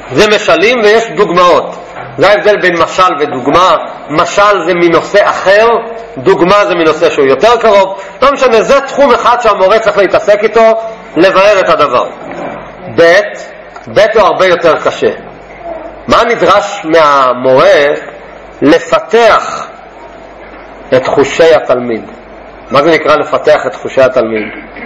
זה משלים ויש דוגמאות. זה ההבדל בין משל ודוגמה. משל זה מנושא אחר, דוגמה זה מנושא שהוא יותר קרוב. לא משנה, זה תחום אחד שהמורה צריך להתעסק איתו, לבאר את הדבר. ב' הוא הרבה יותר קשה. מה נדרש מהמורה? לפתח את חושי התלמיד. מה זה נקרא לפתח את חושי התלמיד?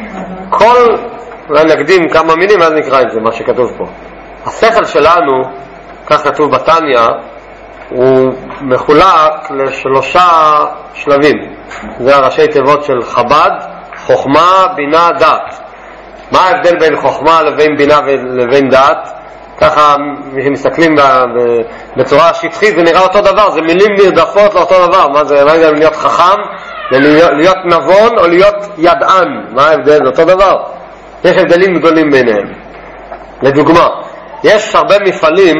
אולי נקדים כמה מילים ואז נקרא את זה, מה שכתוב פה. השכל שלנו, כך כתוב בתניא, הוא מחולק לשלושה שלבים. זה הראשי תיבות של חב"ד: חוכמה, בינה, דת. מה ההבדל בין חוכמה לבין בינה ולבין דת? ככה מסתכלים בצורה שטחית, זה נראה אותו דבר, זה מילים נרדפות לאותו דבר. מה זה? מה זה להיות חכם, להיות נבון או להיות ידען? מה ההבדל? זה אותו דבר. יש הבדלים גדולים ביניהם. לדוגמה, יש הרבה מפעלים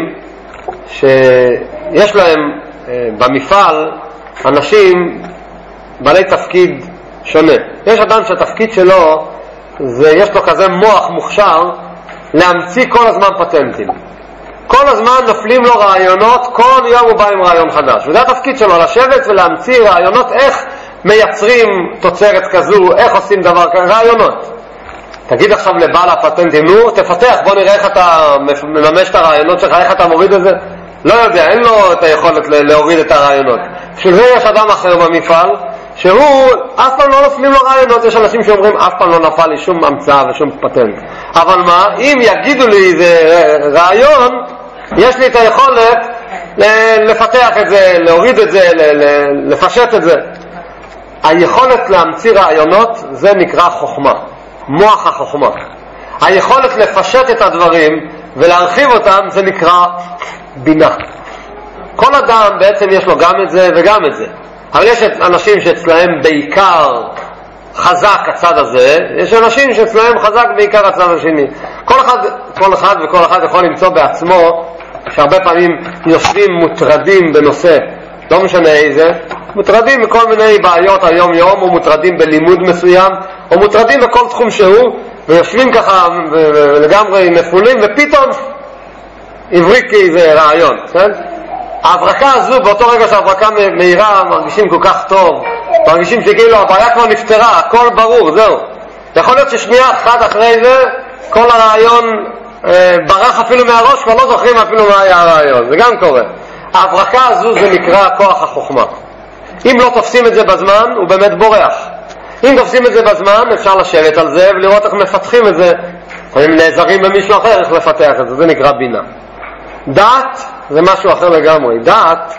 שיש להם במפעל אנשים בעלי תפקיד שונה. יש אדם שהתפקיד שלו יש לו כזה מוח מוכשר להמציא כל הזמן פטנטים. כל הזמן נופלים לו רעיונות, כל יום הוא בא עם רעיון חדש. וזה התפקיד שלו, לשבת ולהמציא רעיונות איך מייצרים תוצרת כזו, איך עושים דבר כזה, רעיונות. תגיד עכשיו לבעל הפטנטים, נו, תפתח, בוא נראה איך אתה מממש את הרעיונות שלך, איך אתה מוריד את זה. לא יודע, אין לו את היכולת להוריד את הרעיונות. בשביל זה יש אדם אחר במפעל, שהוא אף פעם לא נופלים לו רעיונות. יש אנשים שאומרים, אף פעם לא נפל לי שום המצאה ושום פטנט. אבל מה, אם יגידו לי איזה רעיון, יש לי את היכולת לפתח את זה, להוריד את זה, לפשט את זה. היכולת להמציא רעיונות, זה נקרא חוכמה. מוח החוכמה. היכולת לפשט את הדברים ולהרחיב אותם, זה נקרא בינה. כל אדם בעצם יש לו גם את זה וגם את זה. אבל יש אנשים שאצלהם בעיקר חזק הצד הזה, יש אנשים שאצלהם חזק בעיקר הצד השני. כל אחד יכול למצוא בעצמו שהרבה פעמים יושבים מוטרדים בנושא, לא משנה איזה, מוטרדים מכל מיני בעיות היום יום, או מוטרדים בלימוד מסוים, או מוטרדים בכל תחום שהוא, ויושבים ככה ולגמרי נפולים, ופתאום עבריק איזה רעיון, כן? ההברקה הזו, באותו רגע שההברקה מהירה, מרגישים כל כך טוב, מרגישים שכאילו הבעיה כבר נפתרה, הכל ברור, זהו. יכול להיות ששנייה אחת אחרי זה, כל הרעיון ברח אפילו מהראש, כבר לא זוכרים אפילו מה היה הרעיון, זה גם קורה. ההברקה הזו זה נקרא כוח החוכמה. אם לא תופסים את זה בזמן, הוא באמת בורח. אם תופסים את זה בזמן, אפשר לשבת על זה ולראות איך מפתחים את זה. אם נעזרים במישהו אחר, איך לפתח את זה, זה נקרא בינה. דעת זה משהו אחר לגמרי. דעת,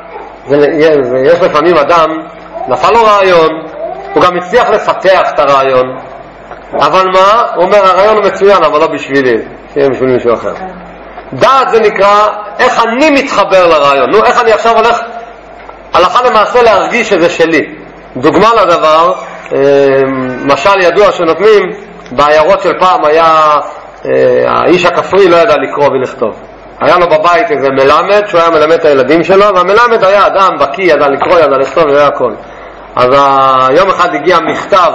יש לפעמים אדם, נפל לו רעיון, הוא גם הצליח לפתח את הרעיון, אבל מה? הוא אומר, הרעיון הוא מצוין, אבל לא בשבילי, שיהיה בשביל מישהו אחר. דעת זה נקרא איך אני מתחבר לרעיון. נו, איך אני עכשיו הולך הלכה למעשה להרגיש שזה שלי. דוגמה לדבר, משל ידוע שנותנים בעיירות של פעם, היה האיש הכפרי לא ידע לקרוא ולכתוב. היה לו בבית איזה מלמד שהוא היה מלמד את הילדים שלו, והמלמד היה אדם בקי, ידע לקרוא, ידע לכתוב, וזה הכל. אז יום אחד הגיע מכתב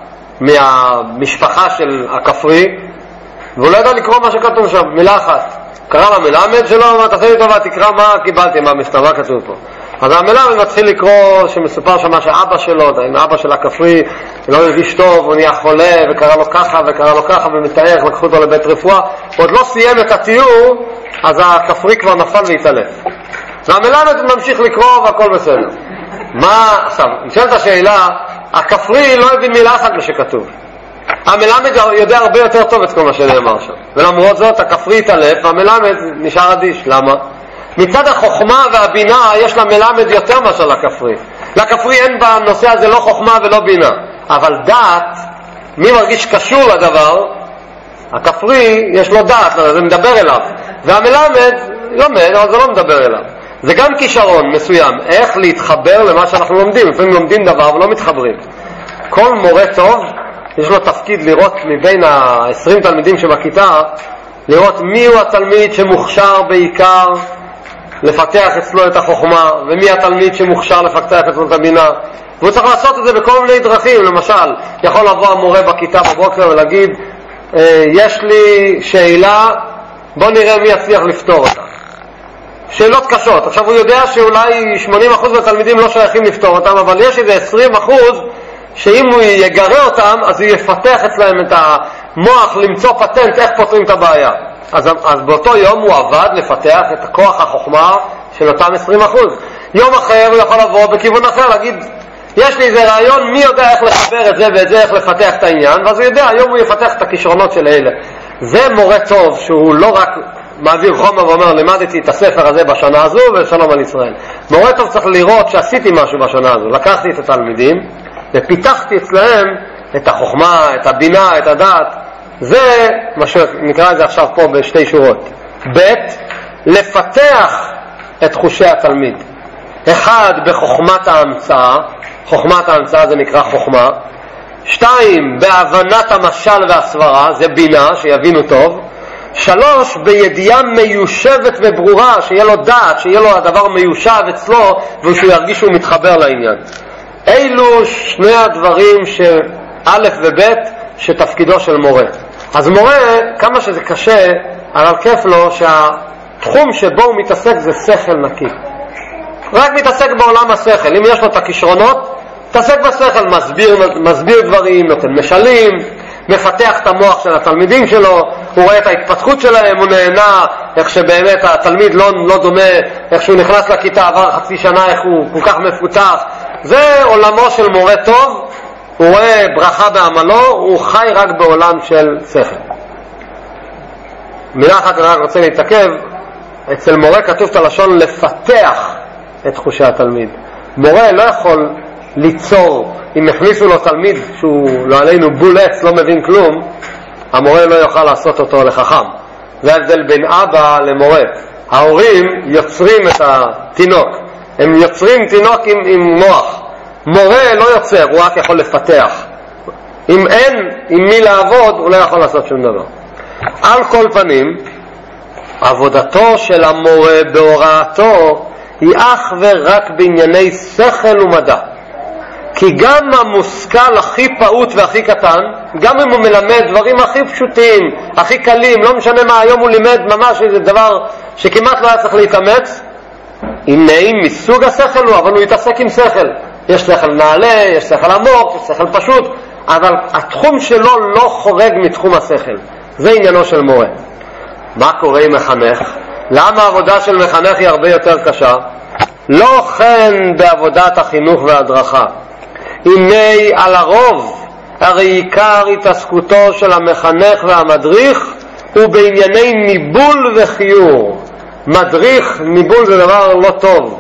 מהמשפחה של הכפרי, והוא לא ידע לקרוא מה שכתוב שם, מילה אחת. קרא למלמד שלו, אמר, תעשה לי טובה, תקרא מה קיבלתי, מה המכתב, מה כתוב פה. אז המלמד מתחיל לקרוא, שמסופר שם שאבא שלו, אבא של הכפרי, לא הרגיש טוב, הוא נהיה חולה, וקרא לו ככה, וקרא לו ככה, ומתאר, לקחו אותו לבית רפואה. הוא עוד לא סיים את התיאור, אז הכפרי כבר נפל והתעלף. והמלמד ממשיך לקרוא, והכל בסדר. מה, עכשיו, נשאלת השאלה, הכפרי לא הבין מילה אחת מה שכתוב. המלמד יודע הרבה יותר טוב את כל מה שנאמר שם. ולמרות זאת, הכפרי התעלף, והמלמד נשאר אדיש. למה? מצד החוכמה והבינה יש למלמד יותר מאשר לכפרי. לכפרי אין בנושא הזה לא חוכמה ולא בינה. אבל דעת, מי מרגיש קשור לדבר? הכפרי יש לו דעת, זה מדבר אליו. והמלמד לומד, אבל זה לא מדבר אליו. זה גם כישרון מסוים, איך להתחבר למה שאנחנו לומדים. לפעמים לומדים דבר ולא מתחברים. כל מורה טוב יש לו תפקיד לראות מבין ה-20 תלמידים שבכיתה, לראות מי הוא התלמיד שמוכשר בעיקר לפתח אצלו את החוכמה, ומי התלמיד שמוכשר לפתח אצלו את הבינה. והוא צריך לעשות את זה בכל מיני דרכים. למשל, יכול לבוא המורה בכיתה בבוקר ולהגיד, יש לי שאלה, בוא נראה מי יצליח לפתור אותה. שאלות קשות. עכשיו הוא יודע שאולי 80% מהתלמידים לא שייכים לפתור אותם, אבל יש איזה 20% שאם הוא יגרה אותם, אז הוא יפתח אצלהם את המוח למצוא פטנט איך פותרים את הבעיה. אז באותו יום הוא עבד לפתח את כוח החוכמה של אותם 20%. יום אחר הוא יכול לבוא בכיוון אחר, להגיד, יש לי איזה רעיון, מי יודע איך לחבר את זה ואת זה, איך לפתח את העניין, ואז הוא יודע, היום הוא יפתח את הכישרונות של אלה. זה מורה טוב, שהוא לא רק מעביר חומר ואומר, לימדתי את הספר הזה בשנה הזו ושלום על ישראל. מורה טוב צריך לראות שעשיתי משהו בשנה הזו. לקחתי את התלמידים ופיתחתי אצלהם את החוכמה, את הבינה, את הדעת. זה מה שנקרא את זה עכשיו פה בשתי שורות. ב', לפתח את חושי התלמיד. אחד, בחוכמת ההמצאה. חוכמת ההמצאה זה נקרא חוכמה. 2, בהבנת המשל והסברה, זה בינה, שיבינו טוב. 3, בידיעה מיושבת וברורה, שיהיה לו דעת, שיהיה לו הדבר מיושב אצלו, ושהוא ירגיש שהוא מתחבר לעניין. אילו שני הדברים א' וב' שתפקידו של מורה. אז מורה, כמה שזה קשה, אבל כיף לו שהתחום שבו הוא מתעסק זה שכל נקי. רק מתעסק בעולם השכל. אם יש לו את הכישרונות, מתעסק בשכל, מסביר דברים, נותן משלים, מפתח את המוח של התלמידים שלו, הוא רואה את ההתפתחות שלהם, הוא נהנה איך שבאמת התלמיד לא דומה, איך שהוא נכנס לכיתה עבר חצי שנה, איך הוא כל כך מפותח. זה עולמו של מורה טוב, הוא רואה ברכה בעמלו, הוא חי רק בעולם של שכל. מילה אחת אני רק רוצה להתעכב, אצל מורה כתוב את הלשון לפתח את חושי התלמיד. מורה לא יכול ליצור, אם הכניסו לו תלמיד שהוא לא עלינו בולץ, לא מבין כלום, המורה לא יוכל לעשות אותו לחכם. זה ההבדל בין אבא למורה. ההורים יוצרים את התינוק, הם יוצרים תינוק עם מוח. מורה לא יוצר, הוא רק יכול לפתח. אם אין עם מי לעבוד, הוא לא יכול לעשות שום דבר. על כל פנים, עבודתו של המורה בהוראתו היא אך ורק בענייני שכל ומדע. כי גם המושכל הכי פעוט והכי קטן, גם אם הוא מלמד דברים הכי פשוטים, הכי קלים, לא משנה מה, היום הוא לימד ממש איזה דבר שכמעט לא היה צריך להתאמץ, אם נעים מסוג השכל הוא, אבל הוא יתעסק עם שכל. יש שכל נעלה, יש שכל עמוק, יש שכל פשוט, אבל התחום שלו לא חורג מתחום השכל. זה עניינו של מורה. מה קורה עם מחנך? למה העבודה של מחנך היא הרבה יותר קשה? לא כן בעבודת החינוך וההדרכה. הנה על הרוב, הרי עיקר התעסקותו של המחנך והמדריך הוא בענייני ניבול וחיור. מדריך, ניבול זה דבר לא טוב.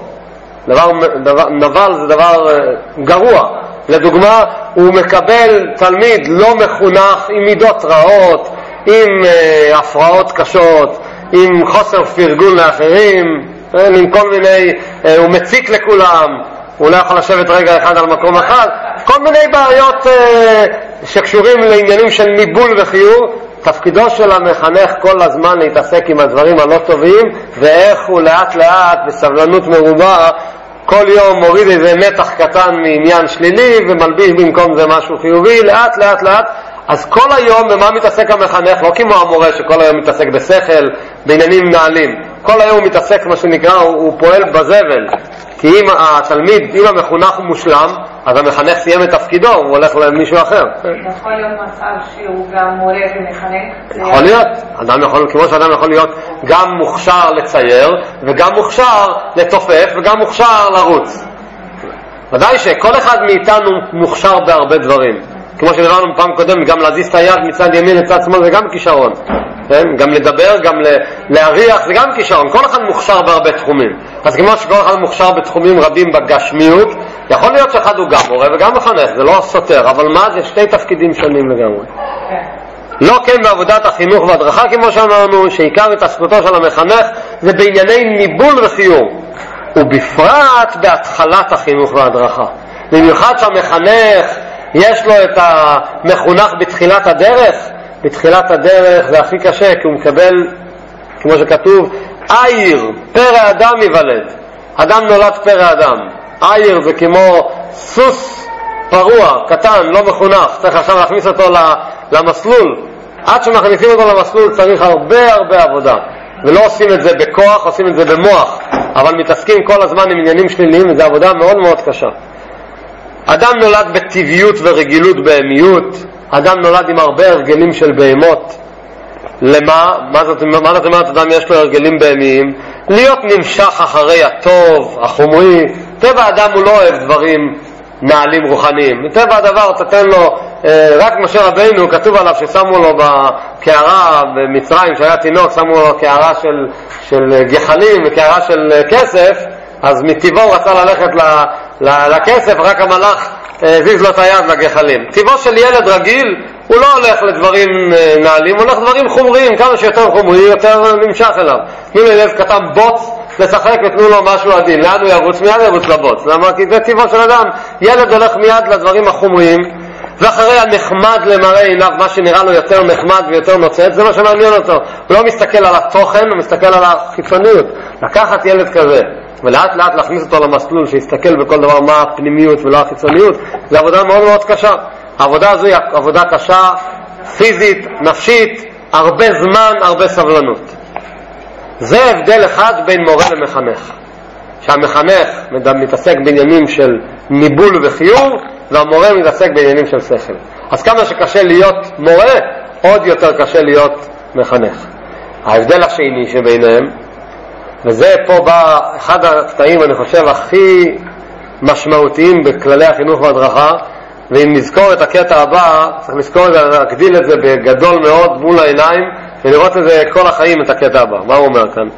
נבל זה דבר גרוע. לדוגמה, הוא מקבל תלמיד לא מחונך עם מידות רעות, עם הפרעות קשות, עם חוסר פרגון לאחרים, עם כל מיני, הוא מציק לכולם, הוא לא יכול לשבת רגע אחד על מקום אחד, כל מיני בעיות שקשורים לעניינים של ניבול וחיור. תפקידו של המחנך כל הזמן להתעסק עם הדברים הלא טובים, ואיך הוא לאט לאט בסבלנות מרובה כל יום מוריד איזה נתח קטן מעניין שלילי ומלביש במקום זה משהו חיובי, לאט לאט לאט. אז כל היום במה מתעסק המחנך? לא כמו המורה שכל היום מתעסק בשכל, בעניינים נעלים. כל היום הוא מתעסק מה שנקרא, הוא פועל בזבל. כי אם התלמיד, אם המחונך הוא מושלם, אז המחנך סיים את תפקידו, הוא הולך למישהו אחר. יכול להיות מצב שהוא גם מורה ומחנך? יכול להיות. אדם יכול, כמו שאדם יכול להיות גם מוכשר לצייר, וגם מוכשר לתופף, וגם מוכשר לרוץ. ודאי שכל אחד מאיתנו מוכשר בהרבה דברים. כמו שדיברנו פעם קודם, גם להזיז את היד מצד ימין לצד שמאל זה גם כישרון. כן? גם לדבר, גם להריח זה גם כישרון. כל אחד מוכשר בהרבה תחומים. אז כמו שכל אחד מוכשר בתחומים רבים בגשמיות, יכול להיות שאחד הוא גם מורה וגם מחנך, זה לא סותר, אבל מה זה? שתי תפקידים שונים לגמרי. לא כן בעבודת החינוך וההדרכה, כמו שאמרנו, שעיקר התעסקותו של המחנך זה בענייני ניבול וחיור, ובפרט בהתחלת החינוך וההדרכה. במיוחד שהמחנך יש לו את המחונך בתחילת הדרך. בתחילת הדרך זה הכי קשה, כי הוא מקבל, כמו שכתוב, עיר, פרא אדם יוולד. אדם נולד פרא אדם. עיר זה כמו סוס פרוע, קטן, לא מחונך. צריך עכשיו להכניס אותו למסלול. עד שמכניסים אותו למסלול צריך הרבה הרבה עבודה. ולא עושים את זה בכוח, עושים את זה במוח, אבל מתעסקים כל הזמן עם עניינים שליליים, וזו עבודה מאוד מאוד קשה. אדם נולד בטבעיות ורגילות בהמיות, אדם נולד עם הרבה הרגלים של בהמות. למה? מה זאת אומרת אדם יש לו הרגלים בהמיים? להיות נמשך אחרי הטוב, החומרי. טבע אדם הוא לא אוהב דברים נעלים רוחניים. מטבע הדבר תתן לו, רק משה רבינו כתוב עליו ששמו לו בקערה במצרים שהיה תינוק, שמו לו קערה של גחלים וקערה של כסף, אז מטבעו רצה ללכת לכסף, רק המלאך זיז לו את היד לגחלים. טבעו של ילד רגיל הוא לא הולך לדברים נעלים, הוא הולך לדברים חומריים, כמה שיותר חומרי יותר נמשך אליו. תנו לילד קטן בוץ לשחק ותנו לו משהו עדין, לאן הוא ירוץ? מיד ירוץ לבוץ. למה? כי זה טבעו של אדם, ילד הולך מיד לדברים החומריים, ואחרי הנחמד למראה עיניו, מה שנראה לו יותר נחמד ויותר נוצץ, זה מה שמעניין אותו. הוא לא מסתכל על התוכן, הוא מסתכל על החיצוניות. לקחת ילד כזה ולאט לאט להכניס אותו למסלול שיסתכל בכל דבר מה הפנימיות ולא החיצוניות, זה עבודה מאוד מאוד קשה. העבודה הזו היא עבודה קשה, פיזית, נפשית, הרבה זמן, הרבה סבלנות. זה הבדל אחד בין מורה למחנך. שהמחנך מתעסק בעניינים של ניבול וחיור, והמורה מתעסק בעניינים של שכל. אז כמה שקשה להיות מורה, עוד יותר קשה להיות מחנך. ההבדל השני שביניהם, וזה פה בא אחד הקטעים אני חושב הכי משמעותיים בכללי החינוך וההדרכה, ואם נזכור את הקטע הבא צריך לזכור להגדיל את זה בגדול מאוד מול העיניים ולראות את זה כל החיים, את הקטע הבא. מה הוא אומר כאן?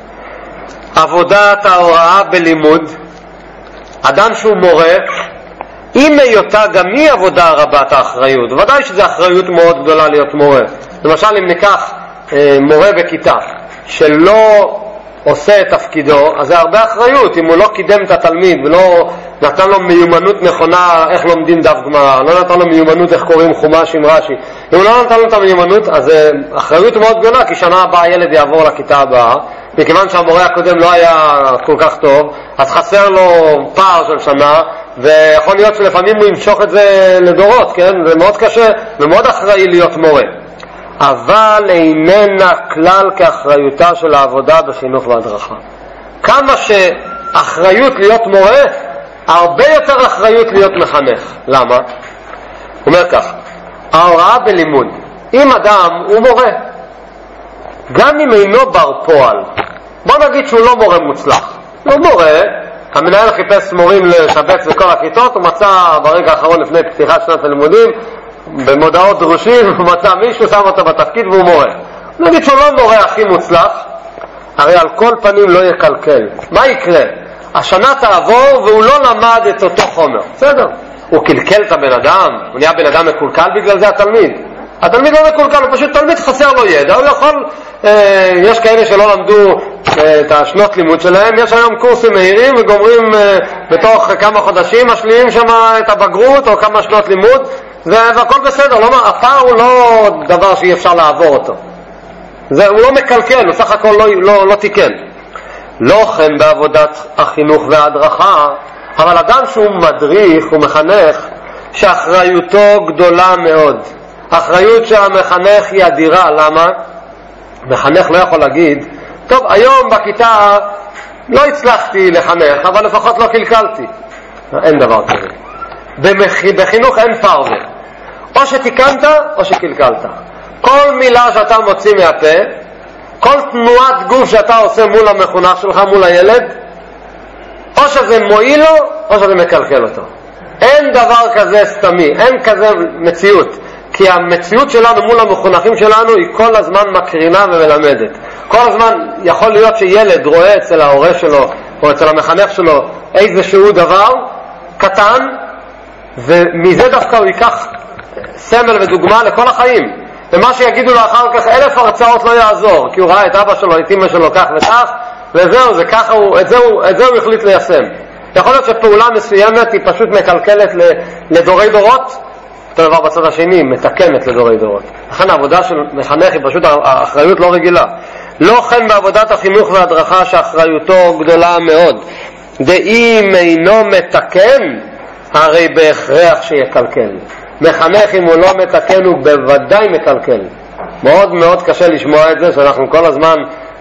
עבודת ההוראה בלימוד, אדם שהוא מורה, אם היותה גם היא עבודה רבת האחריות, ודאי שזו אחריות מאוד גדולה להיות מורה. למשל אם ניקח מורה בכיתה שלא עושה את תפקידו, אז זה הרבה אחריות. אם הוא לא קידם את התלמיד ולא נתן לו מיומנות נכונה איך לומדים דף גמרא, לא נתן לו מיומנות איך קוראים חומש עם רש"י, אם הוא לא נתן לו את המיומנות, אז אחריות מאוד גדולה, כי שנה הבאה הילד יעבור לכיתה הבאה, מכיוון שהמורה הקודם לא היה כל כך טוב, אז חסר לו פער של שנה, ויכול להיות שלפעמים הוא ימשוך את זה לדורות, כן? זה מאוד קשה ומאוד אחראי להיות מורה. אבל איננה כלל כאחריותה של העבודה בחינוך והדרכה. כמה שאחריות להיות מורה, הרבה יותר אחריות להיות מחנך. למה? הוא אומר כך, ההוראה בלימוד, אם אדם הוא מורה, גם אם אינו בר פועל, בוא נגיד שהוא לא מורה מוצלח, הוא מורה, המנהל חיפש מורים לשבץ בכל הכיתות, הוא מצא ברגע האחרון לפני פתיחת שנת הלימודים, במודעות דרושים, הוא מצא מישהו, שם אותו בתפקיד והוא מורה. נגיד שהוא לא מורה הכי מוצלח, הרי על כל פנים לא יקלקל. מה יקרה? השנה תעבור והוא לא למד את אותו חומר. בסדר. הוא קלקל את הבן אדם, הוא נהיה בן אדם מקולקל, בגלל זה התלמיד לא מקולקל, הוא פשוט תלמיד חסר לו ידע, הוא יכול, יש כאלה שלא למדו את השנות לימוד שלהם, יש היום קורסים מהירים וגומרים בתוך כמה חודשים, משלימים שם את הבגרות או כמה שנות לימוד, והכל בסדר, הפער הוא לא דבר שאי אפשר לעבור אותו. הוא לא מקלקל, הוא סך הכל לא תיקן. לא כן בעבודת החינוך וההדרכה, אבל אדם שהוא מדריך ומחנך, שאחריותו גדולה מאוד. האחריות של המחנך היא אדירה. למה? מחנך לא יכול להגיד, טוב, היום בכיתה לא הצלחתי לחנך, אבל לפחות לא קלקלתי. אין דבר כזה. בחינוך אין פרווה. או שתיקנת או שקלקלת. כל מילה שאתה מוציא מהפה, כל תנועת גוף שאתה עושה מול המחונך שלך, מול הילד, או שזה מועיל לו או שזה מקלקל אותו. אין דבר כזה סתמי, אין כזה מציאות. כי המציאות שלנו מול המחונכים שלנו היא כל הזמן מקרינה ומלמדת. כל הזמן יכול להיות שילד רואה אצל ההורה שלו או אצל המחנך שלו איזשהו דבר קטן, ומזה דווקא הוא ייקח סמל ודוגמה לכל החיים. ומה שיגידו לו אחר כך 1000 הרצאות לא יעזור, כי הוא ראה את אבא שלו, את אמא שלו כך וכך, וזהו, זה ככה, את זה הוא החליט ליישם. יכול להיות שפעולה מסוימת היא פשוט מקלקלת לדורי דורות, אותו דבר בצד השני, מתקנת לדורי דורות. לכן העבודה של מחנך היא פשוט האחריות לא רגילה. לא כן בעבודת החינוך וההדרכה שאחריותו גדולה מאוד. דאם אינו מתקן, הרי בהכרח שיקלקל. מחנך אם הוא לא מתקן הוא בוודאי מקלקל. מאוד מאוד קשה לשמוע את זה, שאנחנו כל הזמן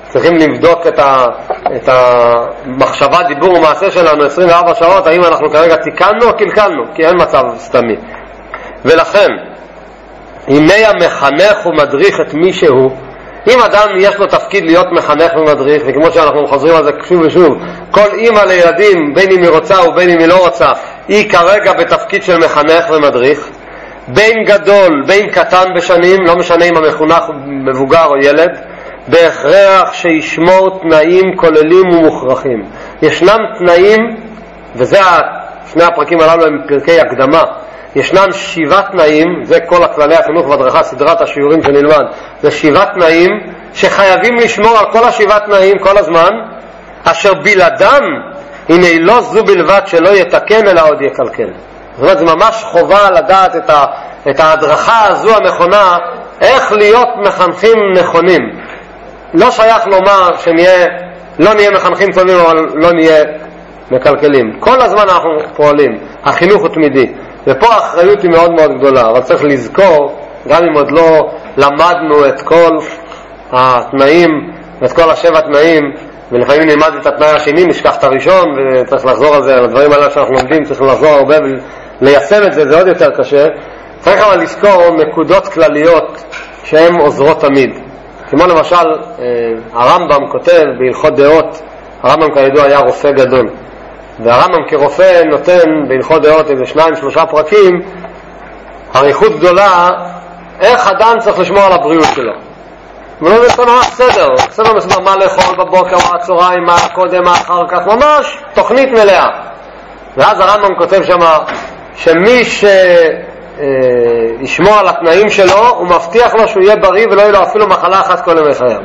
צריכים לבדוק את המחשבה, דיבור ומעשה שלנו 24 שעות, האם אנחנו כרגע תיקנו או קלקלנו, כי אין מצב סתמי. ולכן, הנה המחנך ומדריך את מישהו, אם אדם יש לו תפקיד להיות מחנך ומדריך, וכמו שאנחנו חוזרים על זה שוב ושוב, כל אמא לילדים, בין אם היא רוצה ובין אם היא לא רוצה, היא כרגע בתפקיד של מחנך ומדריך, בין גדול, בין קטן בשנים, לא משנה אם המחונך מבוגר או ילד, בהכרח שישמור תנאים כוללים ומוכרחים. ישנם תנאים, וזה שני הפרקים הללו הם פרקי הקדמה, ישנם 7 תנאים, זה כל הכללי החינוך והדרכה, סדרת השיעורים שנלמד, זה 7 תנאים שחייבים לשמור על כל 7 תנאים כל הזמן, אשר בלעדם, הנה לא זו בלבד שלא יתקן אלא עוד יקלקל. זאת אומרת, זה ממש חובה לדעת את ההדרכה הזו הנכונה, איך להיות מחנכים נכונים. לא שייך לומר לא נהיה מחנכים טובים, אבל לא נהיה מקלקלים. כל הזמן אנחנו פועלים, החינוך הוא תמידי. ופה האחריות היא מאוד מאוד גדולה, אבל צריך לזכור, גם אם עוד לא למדנו את כל התנאים, את כל 7 תנאים, ולפעמים נלמד את התנאי השני, נשכח את הראשון, וצריך לחזור על זה, על הדברים האלה שאנחנו לומדים, צריך לחזור הרבה וליישם את זה, זה עוד יותר קשה. צריך אבל לזכור נקודות כלליות שהן עוזרות תמיד. כמו למשל, הרמב"ם כותב בהלכות דעות, הרמב"ם כידוע היה רופא גדול, והרמב"ם כרופא נותן בהלכות דעות איזה 2-3 פרקים, אריכות גדולה, איך אדם צריך לשמור על הבריאות שלו. ולא זה ממש סדר מסודר, מה לאכול בבוקר, מה הצהריים, מה קודם, מה אחר כך, ממש תוכנית מלאה. ואז הרמב"ם כותב שם שמי שישמור על התנאים שלו, הוא מבטיח לו שהוא יהיה בריא ולא יהיה לו אפילו מחלה אחת כל ימי חייו.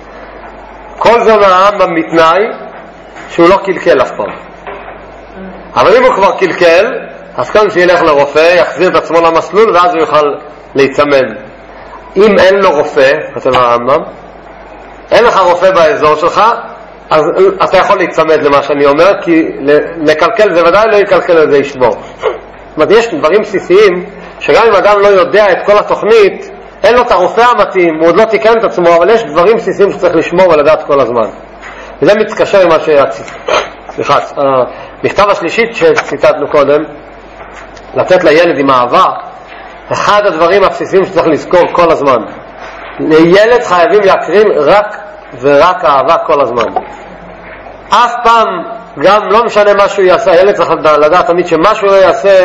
כל זה אומר הרמב"ם בתנאי שהוא לא קלקל אף פעם. אבל אם הוא כבר קלקל, אז כאן שילך לרופא, יחזיר את עצמו למסלול, ואז הוא יוכל להיצמד. אם אין לו רופא, כותב הרמב"ם, אין לך רופא באזור שלך, אז אתה יכול להיצמד למה שאני אומר, כי לקלקל זה ודאי לא יקלקל את זה ישבור. זאת אומרת, יש דברים בסיסיים, שגם אם אדם לא יודע את כל התוכנית, אין לו את הרופא המתאים, הוא עוד לא תיקן את עצמו, אבל יש דברים בסיסיים שצריך לשמור ולדעת כל הזמן. וזה מתקשר עם מה סליחה, המכתב השלישית שציטטנו קודם, לתת לילד עם אהבה, אחד הדברים הבסיסיים שצריך לזכור כל הזמן. לילד חייבים להקרין רק ורק אהבה כל הזמן. אף פעם, גם לא משנה מה שהוא יעשה, הילד צריך לדעת תמיד שמה שהוא לא יעשה,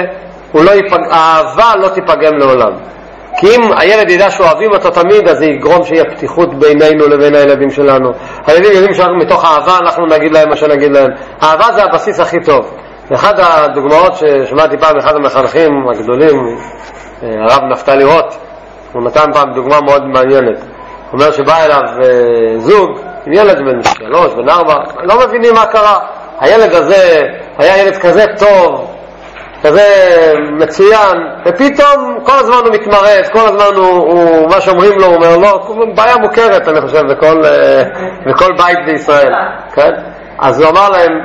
האהבה לא תיפגם לעולם. כי אם הילד ידע שאוהבים אותו תמיד, אז זה יגרום שיהיה פתיחות בינינו לבין הילדים שלנו. הילדים יודעים שמתוך אהבה אנחנו נגיד להם מה שנגיד להם. אהבה זה הבסיס הכי טוב. אחד הדוגמאות ששמעתי פעם אחד המחנכים הגדולים, הרב נפתלי רוט, הוא נתן פעם דוגמה מאוד מעניינת. הוא אומר שבא אליו זוג עם ילד בן 3, בן 4, לא מבינים מה קרה. הילד הזה היה ילד כזה טוב, כזה מצוין, ופתאום כל הזמן הוא מתמרד, כל הזמן הוא מה שאומרים לו, הוא אומר לו, בעיה מוכרת אני חושב בכל בית בישראל, כן? אז הוא אמר להם,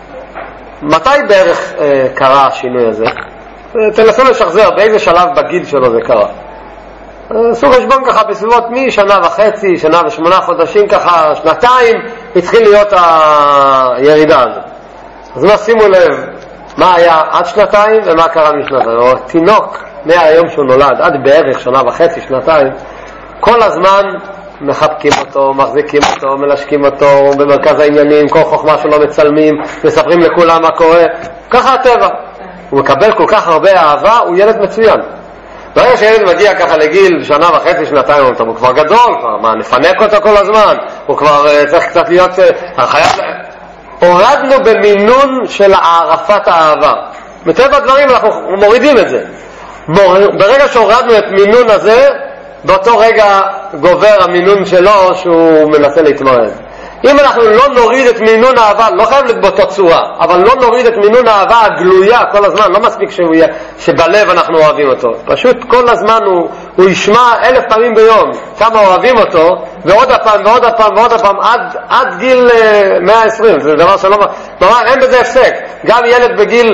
מתי בערך קרה השינוי הזה? תנסו לשחזר באיזה שלב בגיל שלו זה קרה. עשו חשבון ככה בסביבות משנה וחצי, שנה ו8 חודשים ככה, 2 התחיל להיות הירידה הזאת. אז מה, שימו לב מה היה עד 2 ומה קרה מ2. או תינוק מהיום שהוא נולד עד בערך 1.5 2, כל הזמן מחבקים אותו, מחזיקים אותו, מלשקים אותו במרכז העניינים, כל חוכמה שלו מצלמים, מספרים לכולם מה קורה. ככה הטבע, הוא מקבל כל כך הרבה אהבה, הוא ילד מצוין. ברגע שילד מגיע ככה לגיל 1.5 2, הוא כבר גדול, כבר מה, נפנק אותו כל הזמן, הוא כבר צריך קצת להיות הורדנו במינון של הערפת האהבה. מטבע הדברים אנחנו מורידים את זה. ברגע שהורדנו את מינון הזה, באותו רגע גובר המינון שלו שהוא מנסה להתמרד. אם אנחנו לא נוריד את מינון האהבה, לא חייב להיות באותה צורה, אבל לא נוריד את מינון האהבה הגלויה כל הזמן, לא מספיק שבלב אנחנו אוהבים אותו. פשוט כל הזמן הוא ישמע 1000 פעמים ביום כמה אוהבים אותו, ועוד הפעם ועוד הפעם ועוד הפעם עד גיל 120. זה דבר שלא, כלומר אין בזה הפסק. גם ילד בגיל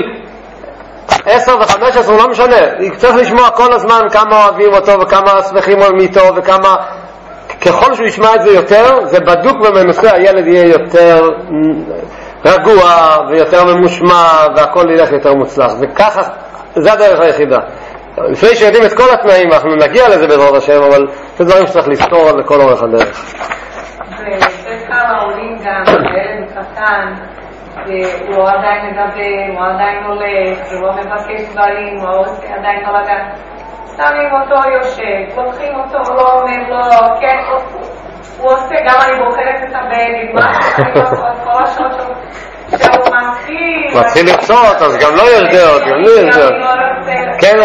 10 ו15 הוא לא משנה, צריך לשמוע כל הזמן כמה אוהבים אותו וכמה שמחים איתו וכמה ככל שהוא ישמע את זה יותר, זה בדוק ומנוסה, הילד יהיה יותר רגוע ויותר ממושמע והכל ילך יותר מוצלח. וככה, זה הדרך היחידה. לפני שיודעים את כל התנאים, אנחנו נגיע לזה בעזרת השם, אבל זה דברים שצריך לזכור לכל אורך הדרך. וזה כמה עולים גם, הילד קטן, הוא עדיין מדבר, הוא עדיין הולך, הוא לא מבקש דברים, הוא עדיין לא לגן. שמים אותו יושב, לוקחים אותו, לא אומר לו, כן, הוא עושה, גם אני בוחרת את הבגד, מה שאני לא עושה, כל השעות שהוא מתחיל לרצות, אז גם לא ירדות, גם לא ירדות. כן,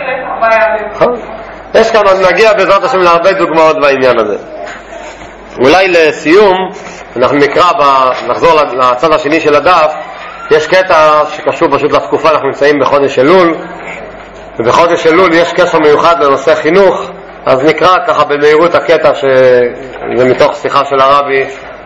יש כאן, עוד נגיע בעזרת השם להרבה דוגמאות בעניין הזה. אולי לסיום, אנחנו נחזור לצד השני של הדף. יש קטע שקשור פשוט לתקופה, אנחנו נמצאים בחודש אלול, ובחודש אלול יש קשר מיוחד לנושא חינוך, אז נקרא ככה במהירות הקטע שזה מתוך שיחה של הרבי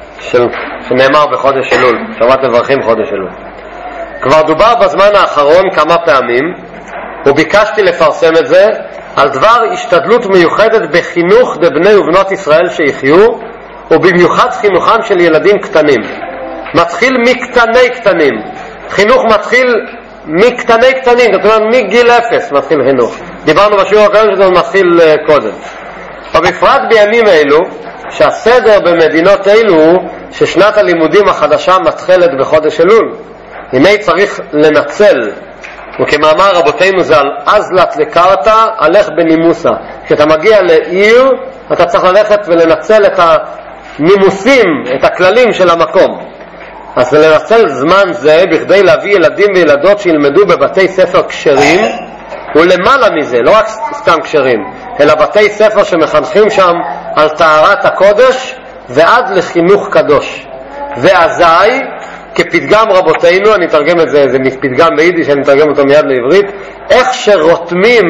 שנאמר בחודש אלול, שבת מברכים חודש אלול. כבר דובר בזמן האחרון כמה פעמים, וביקשתי לפרסם את זה, על דבר השתדלות מיוחדת בחינוך לבני ובנות ישראל שיחיו, ובמיוחד חינוכם של ילדים קטנים. מתחיל מקטני קטנים, חינוך מתחיל מקטני קטנים, זאת אומרת מגיל 0 מתחיל חינוך. דיברנו בשיעור הקודם שזה מתחיל קודם. ובפרט בימים אלו, שהסדר במדינות אלו הוא ששנת הלימודים החדשה מתחלת בחודש אלול. הנה צריך לנצל, וכמאמר רבותינו זה על אזלת לקרתא הלך בנימוסה. כשאתה מגיע לעיר אתה צריך ללכת ולנצל את הנימוסים, את הכללים של המקום. אז לנצל זמן זה בכדי להביא ילדים וילדות שילמדו בבתי ספר כשרים, ולמעלה מזה, לא רק סתם כשרים, אלא בתי ספר שמחנכים שם על טהרת הקודש ועד לחינוך קדוש. ואזי, כפתגם רבותינו, אני אתרגם את זה, זה פתגם ביידיש, אני אתרגם אותו מיד לעברית, איך שרותמים,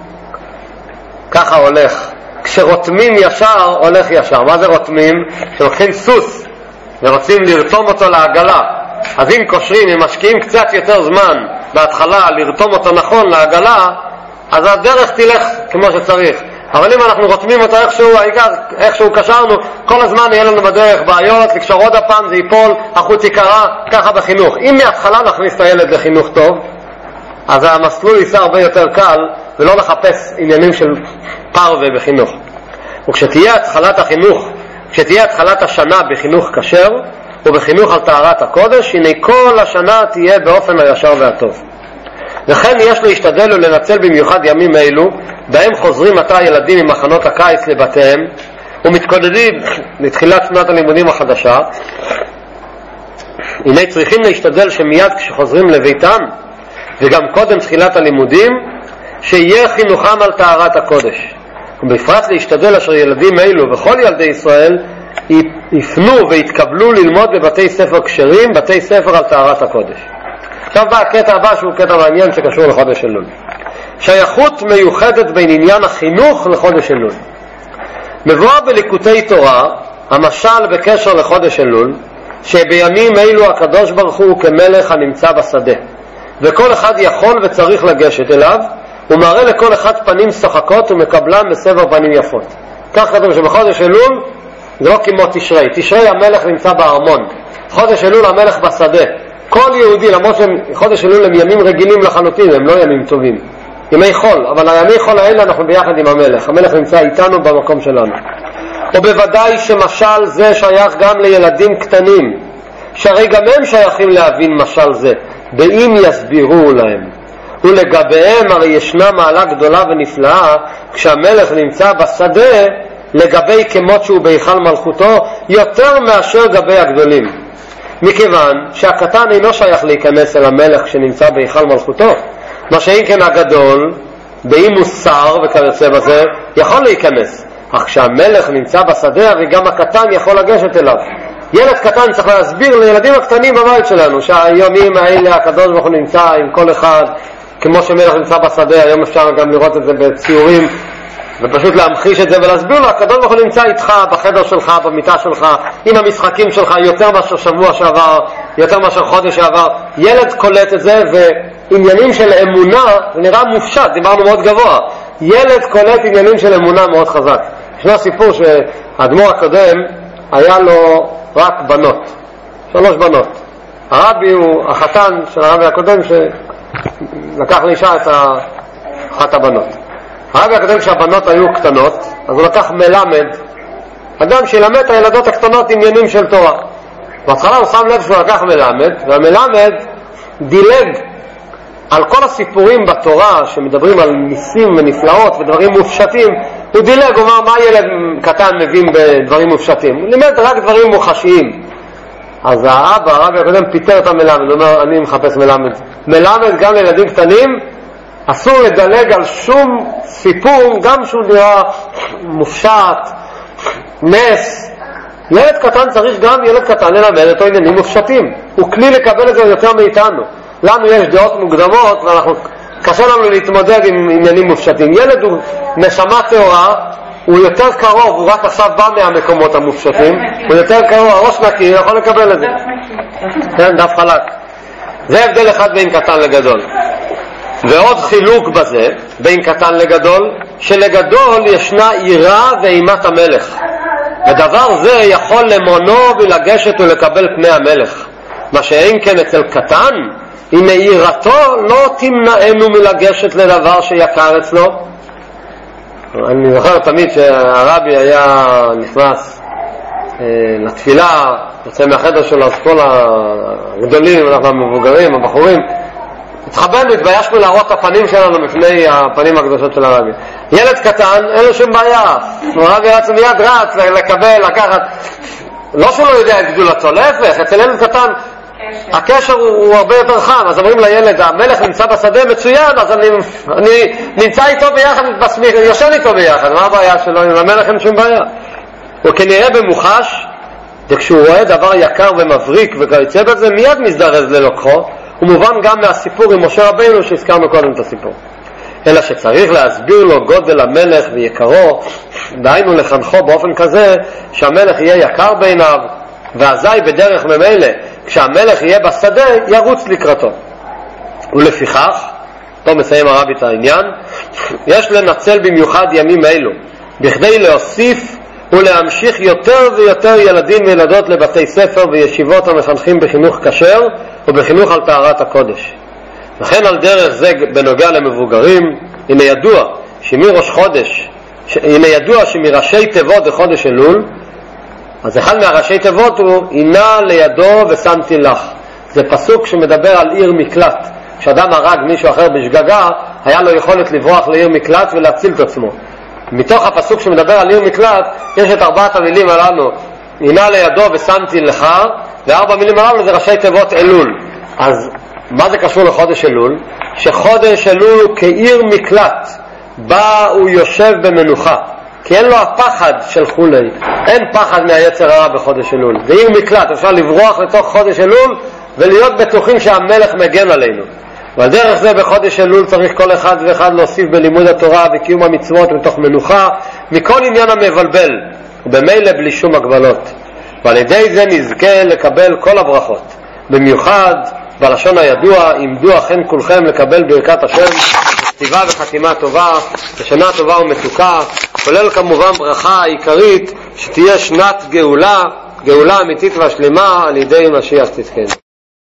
ככה הולך. כשרותמים ישר, הולך ישר. מה זה רותמים? שלוקחים סוס ורוצים לרתום אותו לעגלה. אז אם קושרים, אם משקיעים קצת יותר זמן בהתחלה לרתום אותו נכון לעגלה, אז הדרך תלך כמו שצריך. אבל אם אנחנו רותמים אותו איכשהו קשרנו, כל הזמן יהיה לנו בדרך בעיות, לקשור עוד הפעם זה ייפול, החוט יקרה, ככה בחינוך. אם מההתחלה נכניס את הילד לחינוך טוב, אז המסלול ייסע הרבה יותר קל, ולא לחפש עניינים של פרווה בחינוך. וכשתהיה התחלת החינוך, כשתהיה התחלת השנה בחינוך כשר, ובחינוך על טהרת הקודש, הנה כל השנה תהיה באופן הישר והטוב. וכן יש להשתדל ולנצל במיוחד ימים אלו, בהם חוזרים עתה ילדים ממחנות הקיץ לבתיהם, ומתכוננים לתחילת שנת הלימודים החדשה. הנה צריכים להשתדל שמיד כשחוזרים לביתם, וגם קודם תחילת הלימודים, שיהיה חינוכם על טהרת הקודש. ובפרט להשתדל אשר ילדים אלו וכל ילדי ישראל יפנו והתקבלו ללמוד בבתי ספר כשרים, בתי ספר על טהרת הקודש. עכשיו בא הקטע הבא שהוא קטע מעניין שקשור לחודש אלול. שייכות מיוחדת בין עניין החינוך לחודש אלול. מבואר בליקוטי תורה המשל בקשר לחודש אלול, שבימים אלו הקדוש ברוך הוא כמלך הנמצא בשדה, וכל אחד יכול וצריך לגשת אליו, ומראה לכל אחד פנים שוחקות ומקבלם בסבר פנים יפות. כך כתוב שבחודש אלול זה לא כמו תשרי. תשרי המלך נמצא בארמון, חודש אלול המלך בשדה. כל יהודי, למרות שחודש אלול הם ימים רגילים לחלוטין, הם לא ימים טובים, ימי חול, אבל הימי חול האלה אנחנו ביחד עם המלך. המלך נמצא איתנו במקום שלנו. ובוודאי שמשל זה שייך גם לילדים קטנים, שהרי גם הם שייכים להבין משל זה, ואם יסבירו להם. ולגביהם הרי ישנה מעלה גדולה ונפלאה כשהמלך נמצא בשדה, לגבי כמות שהוא בהיכל מלכותו, יותר מאשר גבי הגדולים. מכיוון שהקטן אינו שייך להיכנס אל המלך שנמצא בהיכל מלכותו, מה שאין כן הגדול, באם הוא שר וכיוצא בזה, יכול להיכנס. אך כשהמלך נמצא בשדה, הרי גם הקטן יכול לגשת אליו. ילד קטן צריך להסביר לילדים הקטנים בבית שלנו שהיומים האלה הקדוש ברוך הוא נמצא עם כל אחד, כמו שמלך נמצא בשדה. היום אפשר גם לראות את זה בציורים, ופשוט להמחיש את זה ולהסביר לו, הקדוש ברוך הוא נמצא איתך בחדר שלך, במיטה שלך, עם המשחקים שלך, יותר מאשר שבוע שעבר, יותר מאשר חודש שעבר. ילד קולט את זה, ועניינים של אמונה, זה נראה מופשט, דיברנו מאוד גבוה. ילד קולט עניינים של אמונה מאוד חזק. ישנו סיפור האדמו"ר הקודם היה לו רק בנות, 3 בנות. הרבי הוא החתן של הרבי הקודם שלקח לאישה את אחת הבנות. הרבי הקודם כשהבנות היו קטנות, אז הוא לקח מלמד, אדם שילמד את הילדות הקטנות עניינים של תורה. בהתחלה הוא שם לב שהוא לקח מלמד, והמלמד דילג על כל הסיפורים בתורה שמדברים על ניסים ונפלאות ודברים מופשטים. הוא דילג, הוא אמר מה ילד קטן מבין בדברים מופשטים, הוא לימד רק דברים מוחשיים. אז האבא, הרבי הקודם, פיטר את המלמד, הוא אומר אני מחפש מלמד גם לילדים קטנים, אסור לדלג על שום סיפור, גם שהוא נראה מופשט, נס. ילד קטן צריך גם ילד קטן ללמד אותו עניינים מופשטים, הוא כלי לקבל את זה יותר מאיתנו. לנו יש דעות מוקדמות ואנחנו קשה לנו להתמודד עם עניינים מופשטים. ילד הוא נשמה טהורה, הוא יותר קרוב, הוא רק עכשיו בא מהמקומות המופשטים, הוא יותר קרוב, הראש נקי, הוא יכול לקבל את זה. כן, דף חלק. זה הבדל אחד בין קטן לגדול. ועוד חילוק בזה, בין קטן לגדול, שלגדול ישנה עירה ואימת המלך. ודבר זה יכול למונו ולגשת ולקבל פני המלך. מה שאין כן אצל קטן, אם עירתו לא תמנענו מלגשת לדבר שיקר אצלו. אני זוכר תמיד שהרבי היה נכנס לתפילה, יוצא מהחדר שלו, אז כל הגדולים, אנחנו המבוגרים, הבחורים, התחבאנו, התביישנו להראות את הפנים שלנו בפני הפנים הקדושות של הרבי. ילד קטן, אין לו שום בעיה, הרבי רץ מיד רץ לקבל, לקחת, לא שהוא לא יודע את גדולתו, להפך, אצל ילד קטן הקשר הוא הרבה יותר חם. אז אומרים לילד, המלך נמצא בשדה מצוין, אז אני נמצא איתו ביחד, יושן איתו ביחד, מה הבעיה שלו? למלך אין שום בעיה. וכנראה במוחש, וכשהוא רואה דבר יקר ומבריק וכיוצא בזה, מיד מזדרז ללוקחו. הוא מובן גם מהסיפור עם משה רבינו שהזכרנו קודם את הסיפור. אלא שצריך להסביר לו גודל המלך ויקרו, דהיינו לחנכו באופן כזה שהמלך יהיה יקר בעיניו, ואזי בדרך ממילא כשהמלך יהיה בשדה ירוץ לקראתו. ולפיכך, פה מסיים הרבי את העניין, יש לנצל במיוחד ימים אלו בכדי להוסיף ולהמשיך יותר ויותר ילדים וילדות לבתי ספר וישיבות המחנכים בחינוך כשר ובחינוך על טהרת הקודש. וכן על דרך זה בנוגע למבוגרים, הנה ידוע שמראשי תיבות בחודש אלול, אז אחד מהראשי תיבות הוא הנה לידו ושמתי לך. זה פסוק שמדבר על עיר מקלט. כשאדם הרג מישהו אחר בשגגה, היה לו יכולת לברוח לעיר מקלט ולהציל את עצמו. מתוך הפסוק שמדבר על עיר מקלט יש את 4 המילים הללו, הנה לידו ושמתי לך, ו4 מילים הללו זה ראשי תיבות אלול. אז מה זה קשור לחודש אלול? שחודש אלול הוא כעיר מקלט, בה הוא יושב במנוחה, כי אין לו הפחד של חולי, אין פחד מהיצר הרע בחודש אלול. זה עיר מקלט, אפשר לברוח לתוך חודש אלול ולהיות בטוחים שהמלך מגן עלינו. ועל דרך זה בחודש אלול צריך כל אחד ואחד להוסיף בלימוד התורה וקיום המצוות מתוך מנוחה מכל עניין המבלבל, ובמילא בלי שום הגבלות. ועל ידי זה נזכה לקבל כל הברכות, במיוחד בלשון הידוע, עמדו אכן כולכם לקבל ברכת השם, כתיבה וחתימה טובה, ושנה טובה ומתוקה, כולל כמובן ברכה העיקרית שתהיה שנת גאולה אמיתית והשלמה על ידי משיח צדקנו.